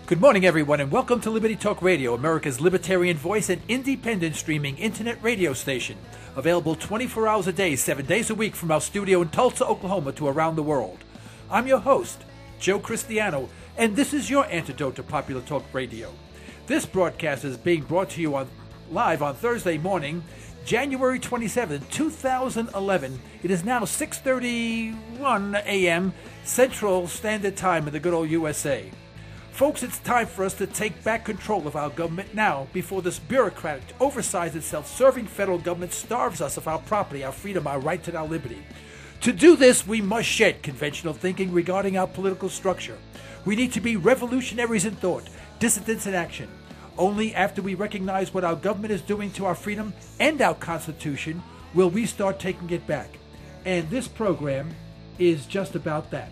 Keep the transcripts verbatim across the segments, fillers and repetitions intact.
Good morning, everyone, and welcome to Liberty Talk Radio, America's libertarian voice and independent streaming internet radio station. Available twenty-four hours a day, seven days a week from our studio in Tulsa, Oklahoma to around the world. I'm your host, Joe Cristiano, and this is your antidote to popular talk radio. This broadcast is being brought to you on live on Thursday morning, January twenty-seventh, two thousand eleven. It is now six thirty-one a.m. Central Standard Time in the good old U S A. Folks, it's time for us to take back control of our government now before this bureaucratic, oversized and self-serving federal government starves us of our property, our freedom, our right to our liberty. To do this, we must shed conventional thinking regarding our political structure. We need to be revolutionaries in thought, dissidents in action. Only after we recognize what our government is doing to our freedom and our Constitution will we start taking it back. And this program is just about that.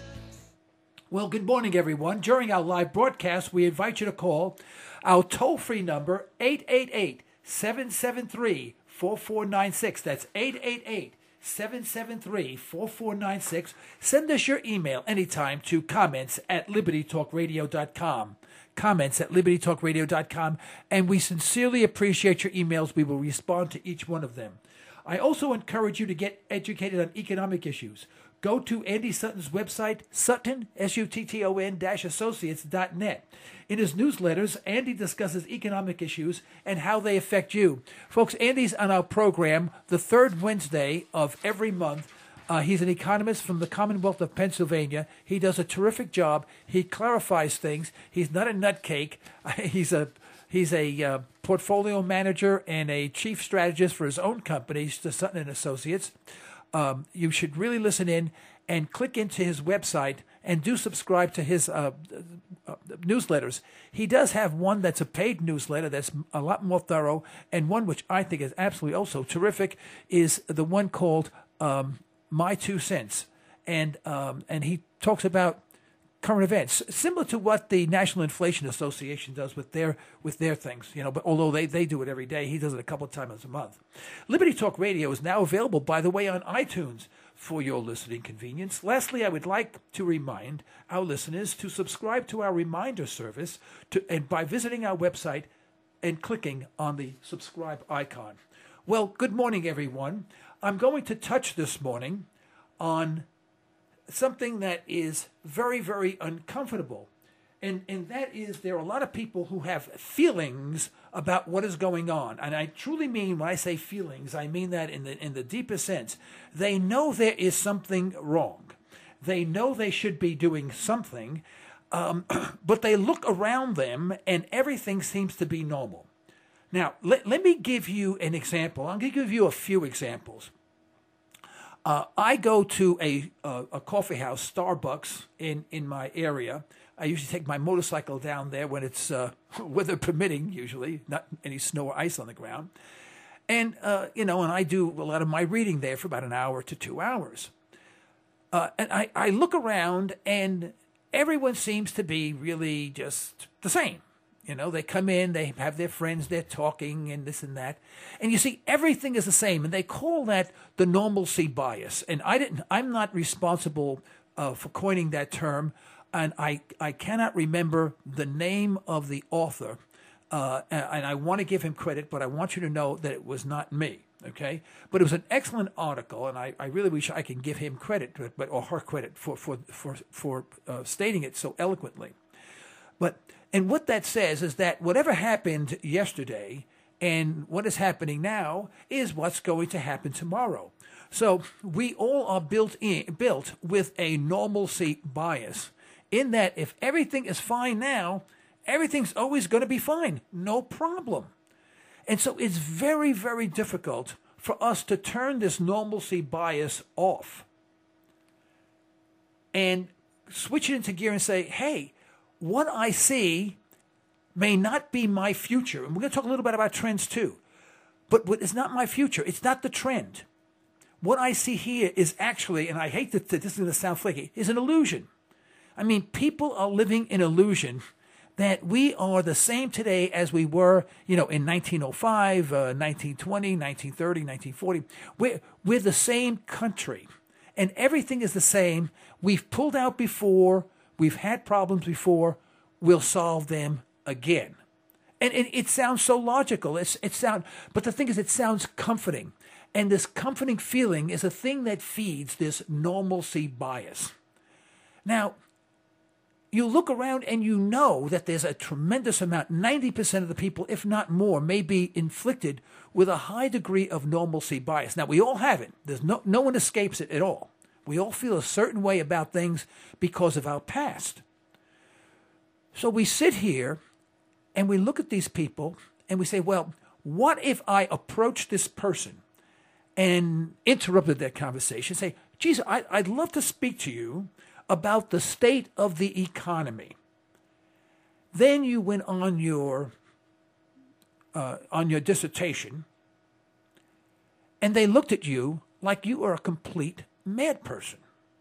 Well, good morning, everyone. During our live broadcast, we invite you to call our toll-free number, eight eight eight, seven seven three, four four nine six. That's eight eight eight, seven seven three, four four nine six. Send us your email anytime to comments at liberty talk radio dot com. Comments at liberty talk radio dot com. And we sincerely appreciate your emails. We will respond to each one of them. I also encourage you to get educated on economic issues. Go to Andy Sutton's website, Sutton, S U T T O N dash associates dot net. In his newsletters, Andy discusses economic issues and how they affect you. Folks, Andy's on our program the third Wednesday of every month. Uh, he's an economist from the Commonwealth of Pennsylvania. He does a terrific job. He clarifies things. He's not a nutcake. He's a he's a uh, portfolio manager and a chief strategist for his own company, Sutton and Associates. Um, you should really listen in and click into his website and do subscribe to his uh, uh, newsletters. He does have one that's a paid newsletter that's a lot more thorough, and one which I think is absolutely also terrific is the one called um, My Two Cents. And um, and he talks about current events, similar to what the National Inflation Association does with their with their things, you know. But although they, they do it every day, he does it a couple of times a month. Liberty Talk Radio is now available, by the way, on iTunes for your listening convenience. Lastly, I would like to remind our listeners to subscribe to our reminder service, to, and by visiting our website and clicking on the subscribe icon. Well, good morning, everyone. I'm going to touch this morning on something that is very, very uncomfortable. And and that is there are a lot of people who have feelings about what is going on. And I truly mean, when I say feelings, I mean that in the in the deepest sense. They know there is something wrong. They know they should be doing something, um, but they look around them and everything seems to be normal. Now, let, let me give you an example. I'm going to give you a few examples. Uh, I go to a, a a coffee house, Starbucks, in, in my area. I usually take my motorcycle down there when it's uh, weather permitting, usually, not any snow or ice on the ground. And, uh, you know, and I do a lot of my reading there for about an hour to two hours. Uh, and I, I look around, and everyone seems to be really just the same. You know, they come in, they have their friends, they're talking and this and that. And you see, everything is the same. And they call that the normalcy bias. And I didn't, I'm not responsible uh, for coining that term. And I, I cannot remember the name of the author. Uh, and I want to give him credit, but I want you to know that it was not me. Okay? But it was an excellent article. And I, I really wish I can give him credit, but or her credit for, for, for, for uh, stating it so eloquently. But And what that says is that whatever happened yesterday and what is happening now is what's going to happen tomorrow. So we all are built in, built with a normalcy bias, in that if everything is fine now, everything's always going to be fine. No problem. And so it's very, very difficult for us to turn this normalcy bias off and switch it into gear and say, hey, what I see may not be my future. And we're going to talk a little bit about trends too. But what is not my future? It's not the trend. What I see here is actually, and I hate that this is going to sound flaky, is an illusion. I mean, people are living in illusion that we are the same today as we were, you know, in nineteen oh five, uh, nineteen twenty, nineteen thirty, nineteen forty. We're, we're the same country. And everything is the same. We've pulled out before. We've had problems before. will solve them again. And it, it sounds so logical. It's, it sound, but the thing is, it sounds comforting. And this comforting feeling is a thing that feeds this normalcy bias. Now, you look around and you know that there's a tremendous amount, ninety percent of the people, if not more, may be inflicted with a high degree of normalcy bias. Now, we all have it. There's no, no one escapes it at all. We all feel a certain way about things because of our past. So we sit here and we look at these people and we say, well, what if I approach this person and interrupted their conversation, say, geez, I, I'd love to speak to you about the state of the economy. Then you went on your uh, on your dissertation, and they looked at you like you are a complete mad person.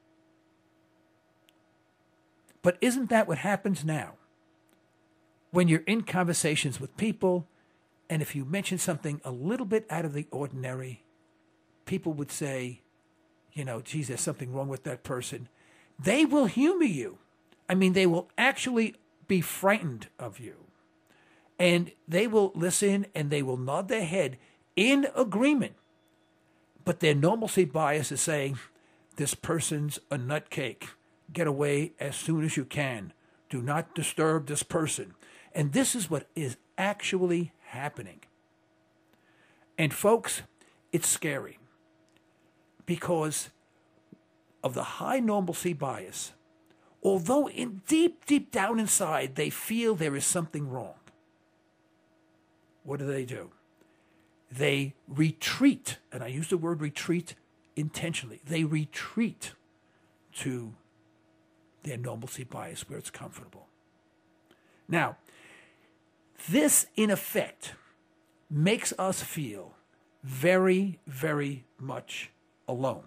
But isn't that what happens now? When you're in conversations with people, and if you mention something a little bit out of the ordinary, people would say, you know, geez, there's something wrong with that person. They will humor you. I mean, they will actually be frightened of you. And they will listen and they will nod their head in agreement. But their normalcy bias is saying, this person's a nutcake. Get away as soon as you can. Do not disturb this person. And this is what is actually happening. And folks, it's scary. Because of the high normalcy bias, although in deep, deep down inside they feel there is something wrong, what do they do? They retreat, and I use the word retreat intentionally. They retreat to their normalcy bias where it's comfortable. Now, this in effect makes us feel very, very much alone.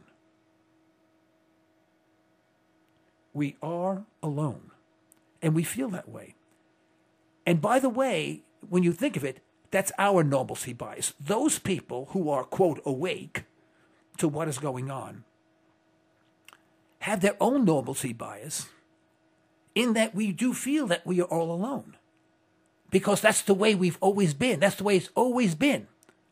We are alone, and we feel that way. And by the way, when you think of it, that's our normalcy bias. Those people who are, quote, awake to what is going on have their own normalcy bias in that we do feel that we are all alone. Because that's the way we've always been. That's the way it's always been.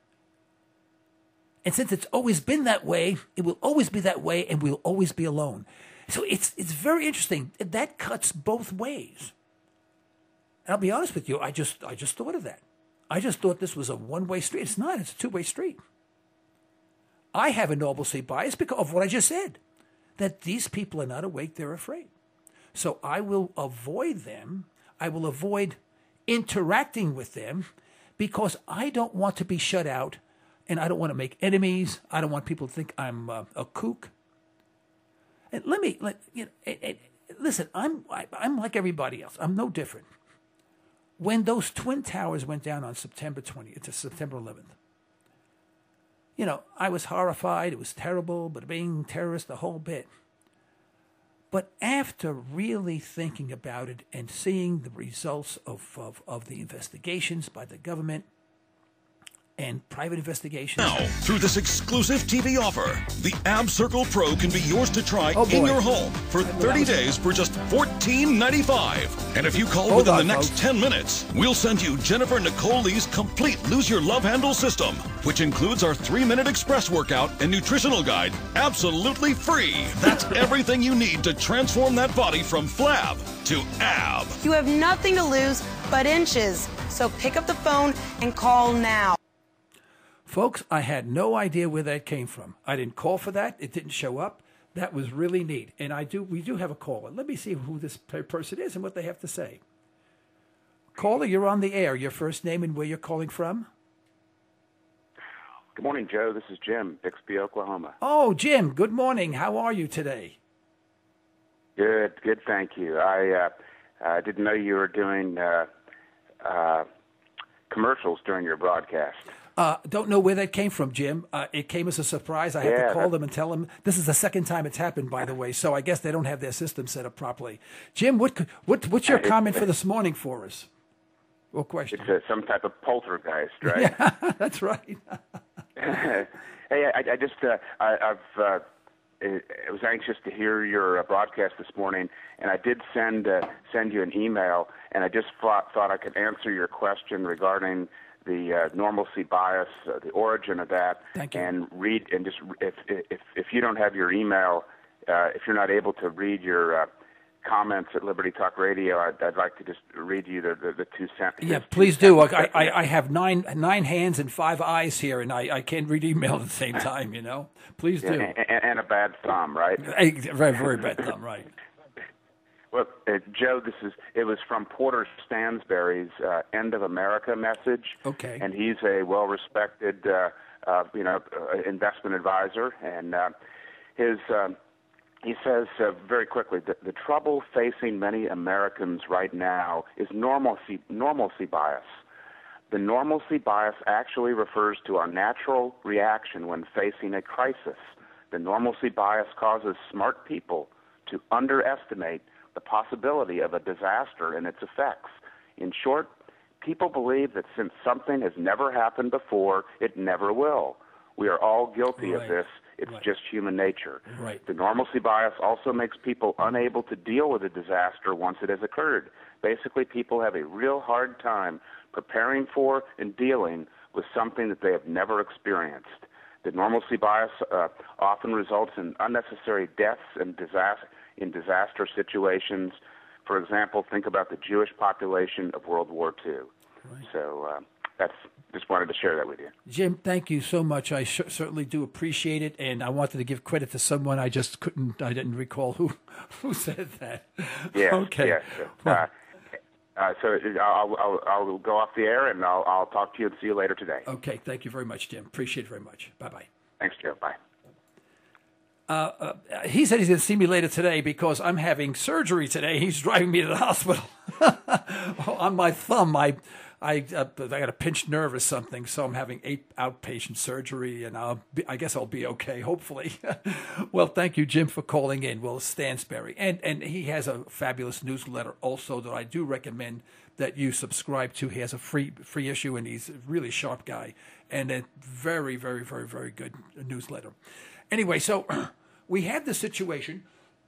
And since it's always been that way, it will always be that way, and we'll always be alone. So it's it's very interesting. That cuts both ways. And I'll be honest with you, I just I just thought of that. I just thought this was a one-way street. It's not. It's a two-way street. I have a normalcy bias because of what I just said, that these people are not awake, they're afraid. So I will avoid them. I will avoid interacting with them because I don't want to be shut out, and I don't want to make enemies. I don't want people to think I'm uh, a kook. And let me, let, you know, it, it, listen, I'm I, I'm like everybody else. I'm no different. When those Twin Towers went down on September twentieth to September eleventh, you know, I was horrified. It was terrible, but being terrorist, the whole bit. But after really thinking about it and seeing the results of, of, of the investigations by the government, and private investigations. Now, through this exclusive T V offer, the AbCircle Pro can be yours to try oh in your home for thirty days for just fourteen ninety-five. And if you call Hold within on, the next folks. ten minutes, we'll send you Jennifer Nicole Lee's complete Lose Your Love Handle system, which includes our three-minute express workout and nutritional guide, absolutely free. That's everything you need to transform that body from flab to ab. You have nothing to lose but inches. So pick up the phone and call now. Folks, I had no idea where that came from. I didn't call for that. It didn't show up. That was really neat. And I do. we do have a caller. Let me see who this per- person is and what they have to say. Caller, you're on the air. Your first name and where you're calling from? Good morning, Joe. This is Jim, Bixby, Oklahoma. Oh, Jim, good morning. How are you today? Good, good, thank you. I uh, uh, didn't know you were doing uh, uh, commercials during your broadcast. Uh, don't know where that came from, Jim. Uh, it came as a surprise. I had Yeah, to call that- them and tell them. This is the second time it's happened, by the way, so I guess they don't have their system set up properly. Jim, what could- what what's your Uh, it- comment for this morning for us? Or question? It's uh, some type of poltergeist, right? Yeah, that's right. Hey, I, I just uh, I, I've uh, I was anxious to hear your uh, broadcast this morning, and I did send uh, send you an email, and I just thought, thought I could answer your question regarding the uh, normalcy bias, uh, the origin of that, Thank you. and read and just if if if you don't have your email, uh, if you're not able to read your uh, comments at Liberty Talk Radio, I'd, I'd like to just read you the the, the two sentences. Yeah, please do. I, I I have nine nine hands and five eyes here, and I, I can't read email at the same time. You know, please do. Yeah, and, and a bad thumb, right? A very very bad thumb, right? Well, uh, Joe, this is it was from Porter Stansberry's uh, "End of America" message. Okay. And he's a well-respected, uh, uh, you know, uh, investment advisor, and uh, his um, he says uh, very quickly that the trouble facing many Americans right now is normalcy normalcy bias. The normalcy bias actually refers to our natural reaction when facing a crisis. The normalcy bias causes smart people to underestimate the possibility of a disaster and its effects. In short, people believe that since something has never happened before, it never will. We are all guilty Right. of this. It's Right. just human nature. Right. The normalcy bias also makes people unable to deal with a disaster once it has occurred. Basically, people have a real hard time preparing for and dealing with something that they have never experienced. The normalcy bias uh, often results in unnecessary deaths and disaster in disaster situations. For example, think about the Jewish population of World War Two. Right. So uh, that's just wanted to share that with you. Jim, thank you so much. I sh- certainly do appreciate it, and I wanted to give credit to someone. I just couldn't. I didn't recall who who said that. Yeah. Okay. Yeah. So, uh, uh, so I'll, I'll I'll go off the air, and I'll I'll talk to you and see you later today. Okay. Thank you very much, Jim. Appreciate it very much. Bye bye. Thanks, Joe. Bye. Uh, uh, he said he's going to see me later today because I'm having surgery today. He's driving me to the hospital on my thumb. I, I, uh, I got a pinched nerve or something, so I'm having eight outpatient surgery, and I'll be, I guess I'll be okay, hopefully. Well, thank you, Jim, for calling in. Will Stansberry, and and he has a fabulous newsletter also that I do recommend that you subscribe to. He has a free free issue, and he's a really sharp guy, and a very very very very good newsletter. Anyway, so. We had the situation,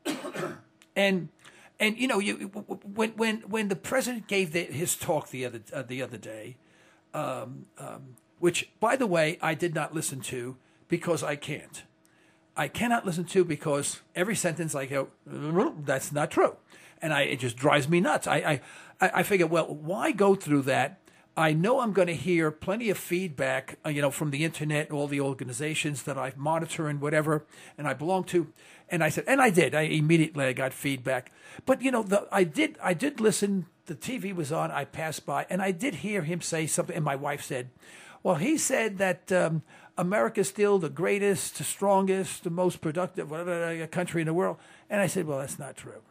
and and you know, you when when when the president gave the, his talk the other uh, the other day, um, um, which by the way I did not listen to because I can't, I cannot listen to because every sentence I go, that's not true, and I it just drives me nuts. I I I figure, well, why go through that? I know I'm going to hear plenty of feedback, uh, you know, from the internet, all the organizations that I monitor and whatever, and I belong to. And I said, and I did. I immediately I got feedback. But you know, the, I did. I did listen. The T V was on. I passed by, and I did hear him say something. And my wife said, "Well, he said that um, America's still the greatest, the strongest, the most productive whatever, country in the world." And I said, "Well, that's not true.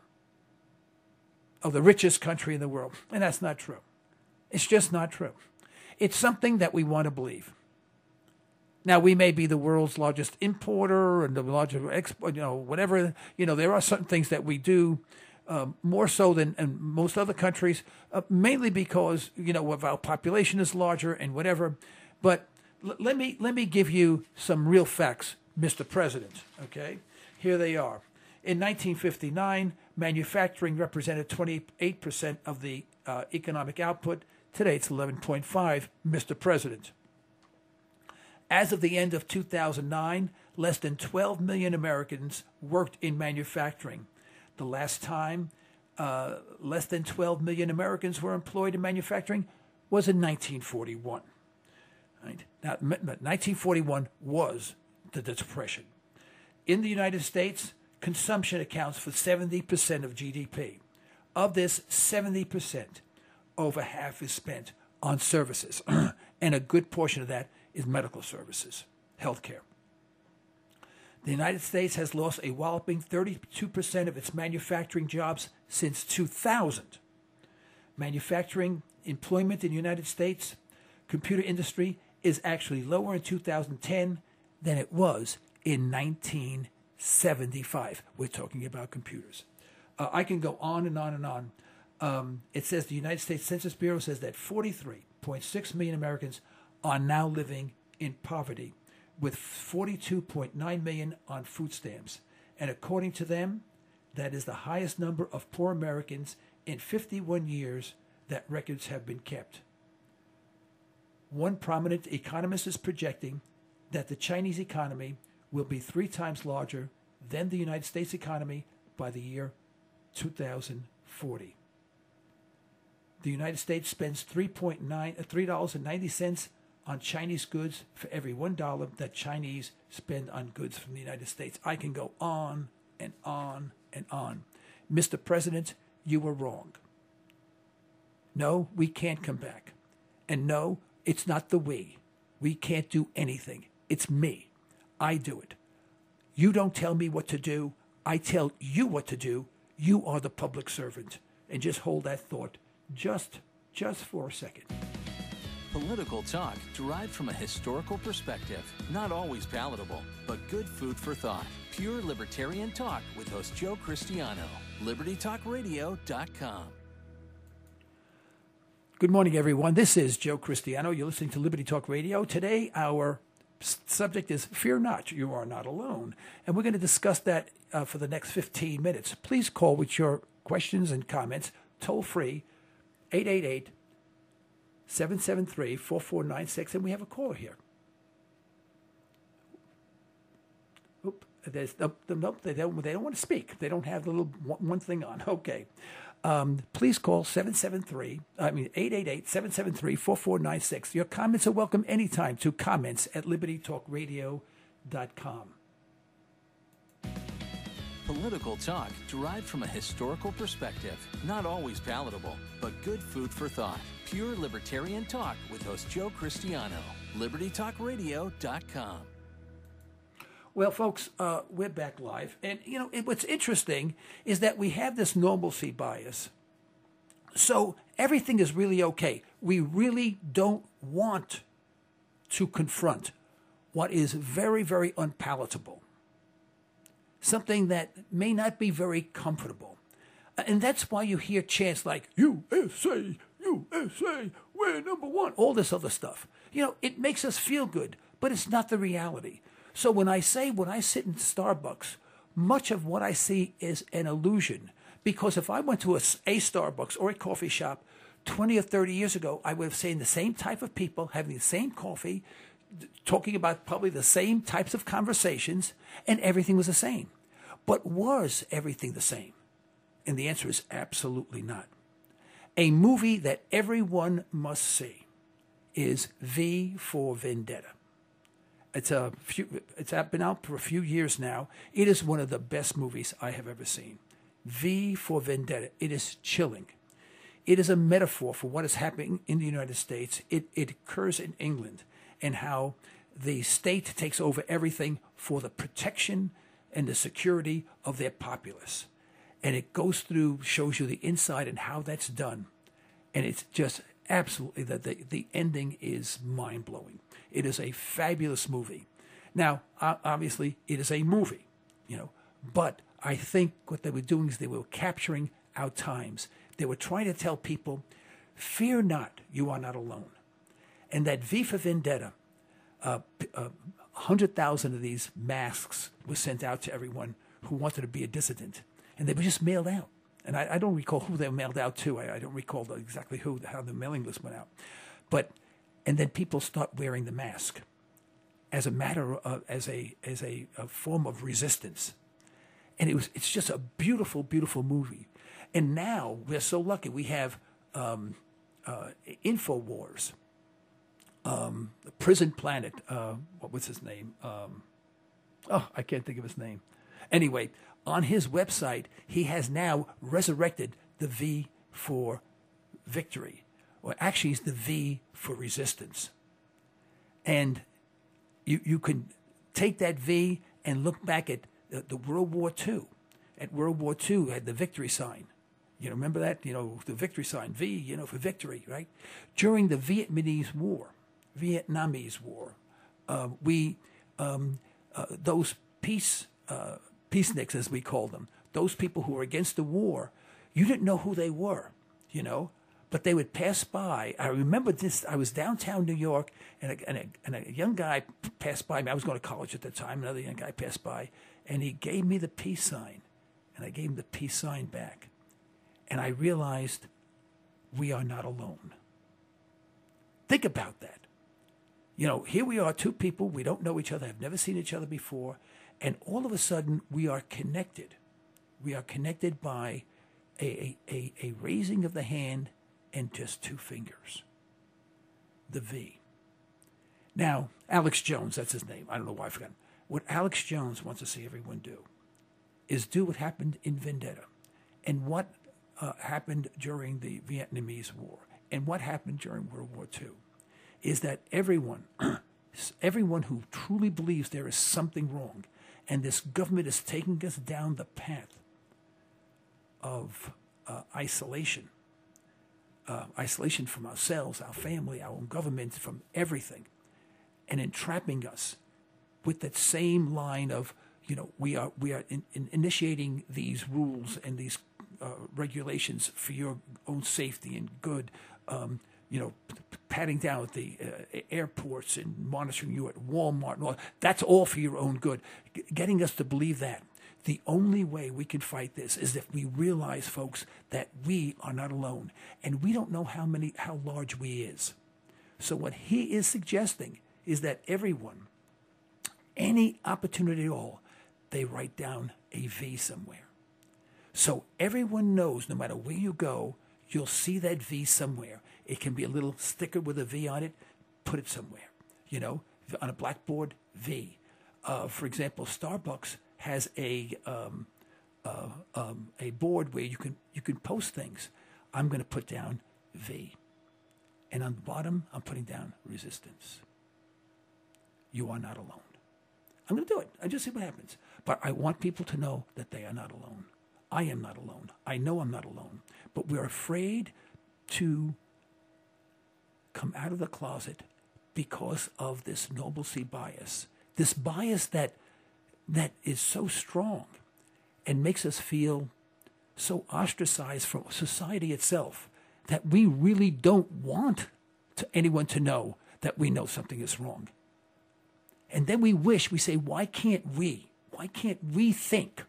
Oh, the richest country in the world, and that's not true." It's just not true. It's something that we want to believe. Now, we may be the world's largest importer and the largest export, you know, whatever. You know, there are certain things that we do um, more so than in most other countries, uh, mainly because, you know, of our population is larger and whatever. But l- let me let me give you some real facts, Mister President, okay? Here they are. In nineteen fifty-nine, manufacturing represented twenty-eight percent of the uh, economic output. Today, it's eleven point five, Mister President. As of the end of two thousand nine, less than twelve million Americans worked in manufacturing. The last time uh, less than twelve million Americans were employed in manufacturing was in nineteen forty-one. Right? Now, nineteen forty-one was the Depression. In the United States, consumption accounts for seventy percent of G D P. Of this seventy percent, over half is spent on services, and a good portion of that is medical services, healthcare. The United States has lost a walloping thirty-two percent of its manufacturing jobs since two thousand. Manufacturing employment in the United States, computer industry, is actually lower in two thousand ten than it was in nineteen seventy-five. We're talking about computers. Uh, I can go on and on and on. Um, it says the United States Census Bureau says that forty-three point six million Americans are now living in poverty, with forty-two point nine million on food stamps. And according to them, that is the highest number of poor Americans in fifty-one years that records have been kept. One prominent economist is projecting that the Chinese economy will be three times larger than the United States economy by the year two thousand forty. The United States spends three point nine, three dollars and ninety cents on Chinese goods for every one dollar that Chinese spend on goods from the United States. I can go on and on and on. Mister President, you were wrong. No, we can't come back. And no, it's not the we. We can't do anything. It's me. I do it. You don't tell me what to do. I tell you what to do. You are the public servant. And just hold that thought just, just for a second. Political talk derived from a historical perspective. Not always palatable, but good food for thought. Pure libertarian talk with host Joe Cristiano. Liberty Talk Radio dot com. Good morning, everyone. This is Joe Cristiano. You're listening to Liberty Talk Radio. Today, our subject is Fear Not, You Are Not Alone. And we're going to discuss that uh, for the next fifteen minutes. Please call with your questions and comments, toll free, eight eight eight, seven seven three, four four nine six. And we have a caller here. Oop, there's, nope, nope, they don't, they don't want to speak. They don't have the little one, one thing on. Okay. Um, please call seven seven three, I mean eight eight eight, seven seven three, four four nine six. Your comments are welcome anytime to comments at liberty talk radio dot com. Political talk derived from a historical perspective. Not always palatable, but good food for thought. Pure libertarian talk with host Joe Cristiano. Liberty Talk Radio dot com. Well, folks, uh, we're back live. And, you know, it, what's interesting is that we have this normalcy bias. So everything is really okay. We really don't want to confront what is very, very unpalatable, something that may not be very comfortable. And that's why you hear chants like, U S A, U S A, we're number one, all this other stuff. You know, it makes us feel good, but it's not the reality. So when I say, when I sit in Starbucks, much of what I see is an illusion. Because if I went to a, a Starbucks or a coffee shop twenty or thirty years ago, I would have seen the same type of people having the same coffee, talking about probably the same types of conversations, and everything was the same. But was everything the same? And the answer is absolutely not. A movie that everyone must see is V for Vendetta. It's a few, it's been out for a few years now. It is one of the best movies I have ever seen. V for Vendetta. It is chilling. It is a metaphor for what is happening in the United States. It, it occurs in England, and how the state takes over everything for the protection and the security of their populace. And it goes through, shows you the inside and how that's done. And it's just absolutely, that the, the ending is mind-blowing. It is a fabulous movie. Now, obviously, it is a movie, you know, but I think what they were doing is they were capturing our times. They were trying to tell people, fear not, you are not alone. And that V for Vendetta, uh, uh, one hundred thousand of these masks were sent out to everyone who wanted to be a dissident. And they were just mailed out. And I, I don't recall who they were mailed out to. I, I don't recall the, exactly who, how the mailing list went out. But and then people start wearing the mask as a matter of, as a as a, a form of resistance. And it was it's just a beautiful, beautiful movie. And now we're so lucky. We have um, uh, InfoWars, um, Prison Planet. Uh, what was his name? Um, oh, I can't think of his name. Anyway, on his website, he has now resurrected the V for victory. Or actually, it's the V for resistance. And you you can take that V and look back at the, the World War Two. At World War Two, had the victory sign. You know, remember that? You know, the victory sign, V, you know, for victory, right? During the Vietnamese War, Vietnamese War, uh, we, um, uh, those peace, uh, peaceniks, as we call them, those people who were against the war, you didn't know who they were, you know? But they would pass by. I remember this. I was downtown New York, and a, and a, and a young guy passed by me. I was going to college at the time. Another young guy passed by, And he gave me the peace sign, and I gave him the peace sign back. And I realized we are not alone. Think about that. You know, here we are, two people, we don't know each other, have never seen each other before, and all of a sudden we are connected. We are connected by a, a, a, a raising of the hand and just two fingers. The V. Now, Alex Jones, that's his name. I don't know why I forgot. What Alex Jones wants to see everyone do is do what happened in Vendetta and what uh, happened during the Vietnamese War and what happened during World War Two is that everyone, everyone who truly believes there is something wrong and this government is taking us down the path of uh, isolation, uh, isolation from ourselves, our family, our own government, from everything, and entrapping us with that same line of, you know, we are we are in, in initiating these rules and these uh, regulations for your own safety and good, um, you know, p- patting down at the uh, airports and monitoring you at Walmart and all. That's all for your own good. G- getting us to believe that. The only way we can fight this is if we realize, folks, that we are not alone. And we don't know how many, how large we is. So what he is suggesting is that everyone, any opportunity at all, they write down a V somewhere. So everyone knows no matter where you go, you'll see that V somewhere. It can be a little sticker with a V on it. Put it somewhere. You know, on a blackboard, V. Uh, for example, Starbucks has a um, uh, um, a board where you can you can post things. I'm going to put down V. And on the bottom, I'm putting down resistance. You are not alone. I'm going to do it. I just see what happens. But I want people to know that they are not alone. I am not alone. I know I'm not alone. But we're afraid to come out of the closet because of this nobility bias. This bias that that is so strong and makes us feel so ostracized from society itself that we really don't want to anyone to know that we know something is wrong. And then we wish, we say, why can't we? Why can't we think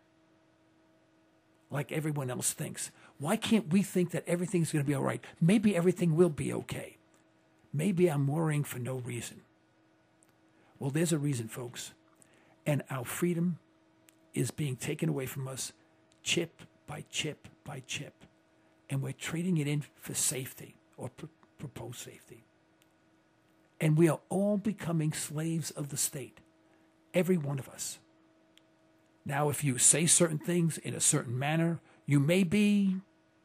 like everyone else thinks? Why can't we think that everything's going to be all right? Maybe everything will be okay. Maybe I'm worrying for no reason. Well, there's a reason, folks. And our freedom is being taken away from us chip by chip by chip. And we're trading it in for safety or pr- proposed safety. And we are all becoming slaves of the state. Every one of us. Now, if you say certain things in a certain manner, you may be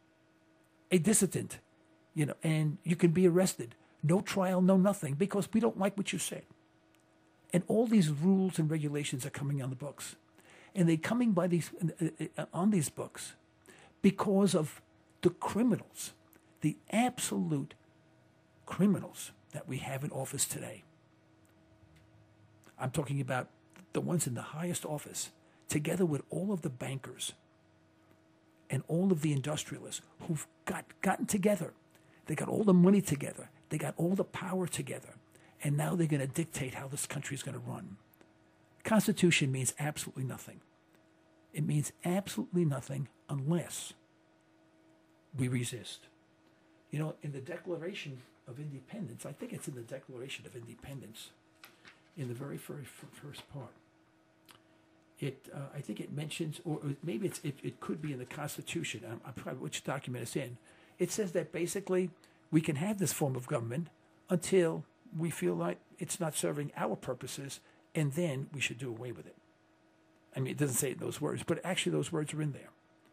a dissident, you know, and you can be arrested. No trial, no nothing, because we don't like what you said. And all these rules and regulations are coming on the books. And they're coming by these uh, on these books because of the criminals, the absolute criminals that we have in office today. I'm talking about the ones in the highest office, together with all of the bankers and all of the industrialists who've got gotten together. They got all the money together. They got all the power together. And now they're going to dictate how this country is going to run. Constitution means absolutely nothing. It means absolutely nothing unless we resist. You know, in the Declaration of Independence, I think it's in the Declaration of Independence, in the very first, first part, it uh, I think it mentions, or maybe it's, it, it could be in the Constitution, I'm, I'm probably which document it's in. It says that basically we can have this form of government until we feel like it's not serving our purposes, and then we should do away with it. I mean, it doesn't say it in those words, but actually those words are in there.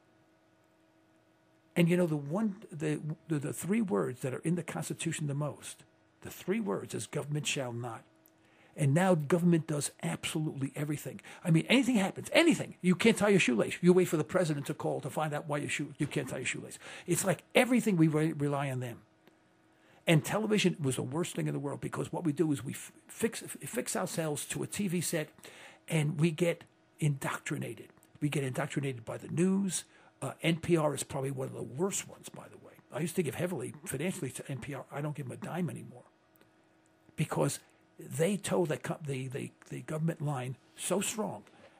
And you know, the one, the, the the three words that are in the Constitution the most, the three words is government shall not. And now government does absolutely everything. I mean, anything happens, anything. You can't tie your shoelace. You wait for the president to call to find out why your shoe, you can't tie your shoelace. It's like everything we re- rely on them. And television was the worst thing in the world because what we do is we f- fix fix ourselves to a T V set and we get indoctrinated. We get indoctrinated by the news. Uh, N P R is probably one of the worst ones, by the way. I used to give heavily financially to N P R. I don't give them a dime anymore because they toe the, the, the, the government line so strong.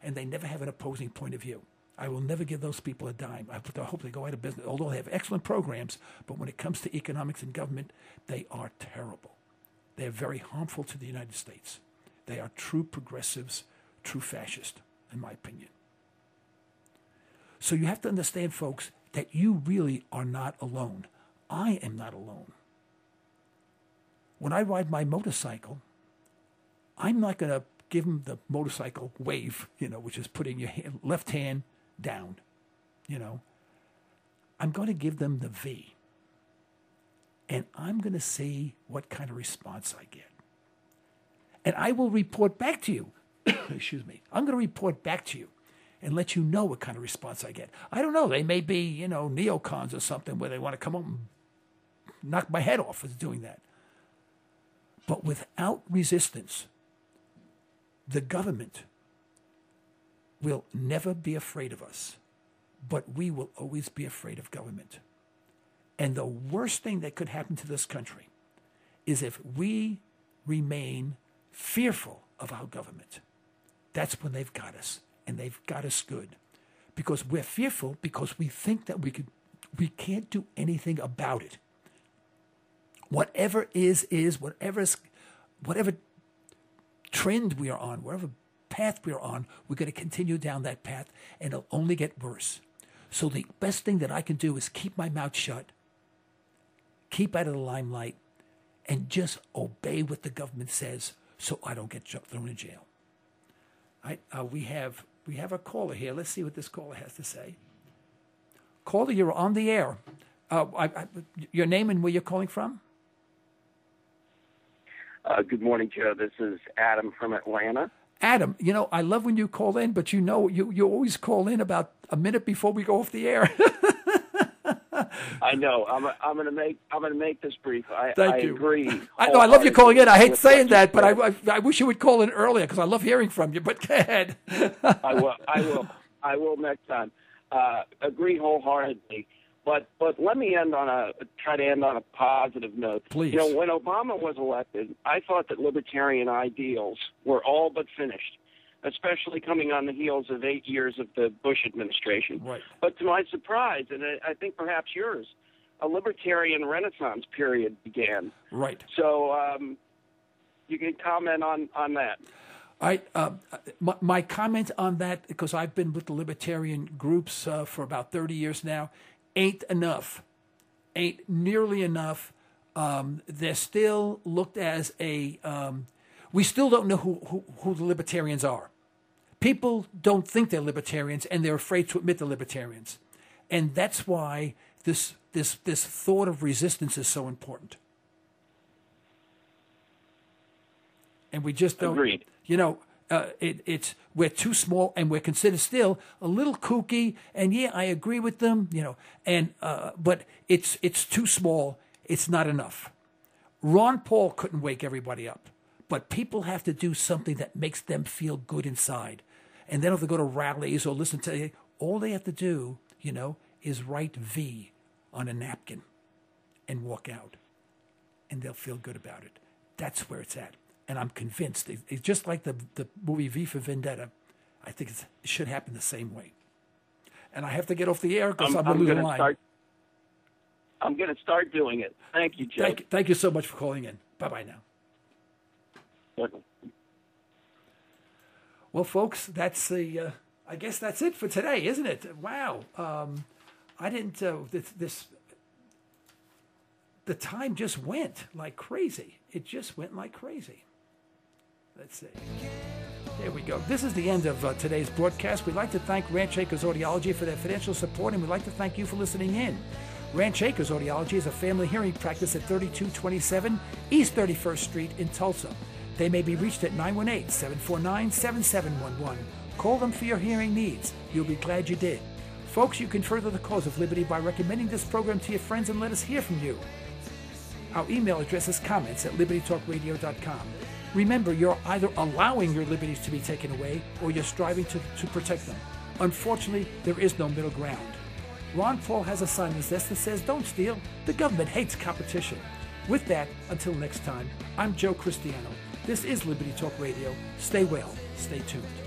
and they never have an opposing point of view. I will never give those people a dime. I hope they go out of business, although they have excellent programs. But when it comes to economics and government, they are terrible. They are very harmful to the United States. They are true progressives, true fascists, in my opinion. So you have to understand, folks, that you really are not alone. I am not alone. When I ride my motorcycle, I'm not going to give them the motorcycle wave, you know, which is putting your hand, left hand down, you know. I'm going to give them the V. And I'm going to see what kind of response I get. And I will report back to you. Excuse me. I'm going to report back to you and let you know what kind of response I get. I don't know. They may be, you know, neocons or something where they want to come up and knock my head off for doing that. But without resistance, the government will never be afraid of us, but we will always be afraid of government. And the worst thing that could happen to this country is if we remain fearful of our government. That's when they've got us, and they've got us good. Because we're fearful because we think that we could, we can't do anything about it. Whatever is, is, whatever, whatever trend we are on, whatever path we are on, we're going to continue down that path, and it'll only get worse. So the best thing that I can do is keep my mouth shut, keep out of the limelight, and just obey what the government says so I don't get thrown in jail. All right, uh, we have we have a caller here. Let's see what this caller has to say. Caller, you're on the air. Uh, I, I, your name and where you're calling from? Uh, good morning, Joe. This is Adam from Atlanta. Adam, you know, I love when you call in, but you know, you, you always call in about a minute before we go off the air. I know. I'm a, I'm going to make I'm going to make this brief. I, Thank I you. agree. I know. I love you calling in. I hate saying that, but I, I I wish you would call in earlier because I love hearing from you. But go ahead. I will. I will. I will next time. Uh, agree wholeheartedly. But but let me end on a try to end on a positive note. Please. You know, when Obama was elected, I thought that libertarian ideals were all but finished, especially coming on the heels of eight years of the Bush administration. Right. But to my surprise, and I think perhaps yours, a libertarian renaissance period began. Right. So um, you can comment on, on that. All right. Uh, my, my comment on that, because I've been with the libertarian groups uh, for about thirty years now, ain't enough. Ain't nearly enough. Um, they're still looked as a... Um, we still don't know who, who, who the libertarians are. People don't think they're libertarians, and they're afraid to admit they're libertarians. And that's why this this this thought of resistance is so important. And we just don't... Agreed. You know, uh, it, it's we're too small, and we're considered still a little kooky. And yeah, I agree with them. You know, and uh, but it's it's too small. It's not enough. Ron Paul couldn't wake everybody up, but people have to do something that makes them feel good inside, and they don't have to go to rallies or listen to. All they have to do, you know, is write V on a napkin, and walk out, and they'll feel good about it. That's where it's at. And I'm convinced, it, it's just like the, the movie V for Vendetta. I think it's, it should happen the same way. And I have to get off the air because I'm, I'm losing the line. Start, I'm going to start doing it. Thank you, Joe. Thank, thank you so much for calling in. Bye-bye now. Well, folks, that's the, uh, I guess that's it for today, isn't it? Wow. Um, I didn't, uh, this, this, the time just went like crazy. It just went like crazy. Let's see. There we go. This is the end of uh, today's broadcast. We'd like to thank Ranch Acres Audiology for their financial support, and we'd like to thank you for listening in. Ranch Acres Audiology is a family hearing practice at thirty-two twenty-seven East thirty-first Street in Tulsa. They may be reached at nine one eight, seven four nine, seven seven one one. Call them for your hearing needs. You'll be glad you did. Folks, you can further the cause of liberty by recommending this program to your friends and let us hear from you. Our email address is comments at liberty talk radio dot com. Remember, you're either allowing your liberties to be taken away or you're striving to, to protect them. Unfortunately, there is no middle ground. Ron Paul has a sign on his desk that says, "Don't steal. The government hates competition." With that, until next time, I'm Joe Cristiano. This is Liberty Talk Radio. Stay well. Stay tuned.